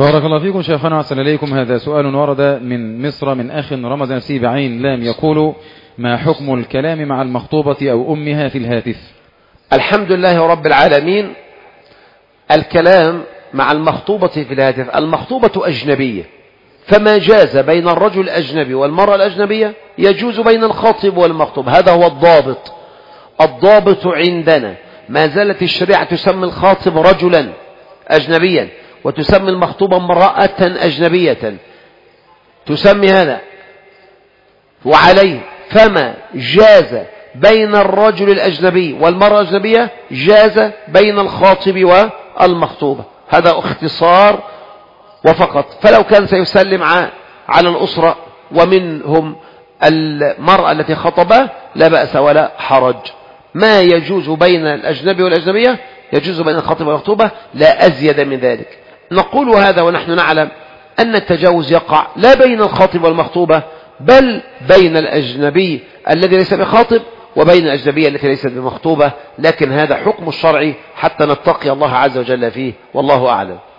بارك الله فيكم شيخنا وأحسن إليكم. هذا سؤال ورد من مصر من أخ رمز نفسه بعين لام، يقول: ما حكم الكلام مع المخطوبة أو أمها في الهاتف؟ الحمد لله رب العالمين. الكلام مع المخطوبة في الهاتف، المخطوبة أجنبية، فما جاز بين الرجل الأجنبي والمرأة الأجنبية يجوز بين الخاطب والمخطوب. هذا هو الضابط. الضابط عندنا ما زالت الشريعة تسمي الخاطب رجلا أجنبيا، وتسمي المخطوبة امرأة أجنبية، تسمي هذا وعليه. فما جاز بين الرجل الأجنبي والمرأة الأجنبية جاز بين الخاطب والمخطوبة. هذا اختصار وفقط. فلو كان سيسلم على الأسرة ومنهم المرأة التي خطبها لا بأس ولا حرج. ما يجوز بين الأجنبي والأجنبية يجوز بين الخاطب والمخطوبة، لا أزيد من ذلك. نقول هذا ونحن نعلم أن التجاوز يقع لا بين الخاطب والمخطوبة، بل بين الأجنبي الذي ليس بخاطب وبين الأجنبية التي ليست بمخطوبة. لكن هذا حكم الشرعي حتى نتقي الله عز وجل فيه، والله أعلم.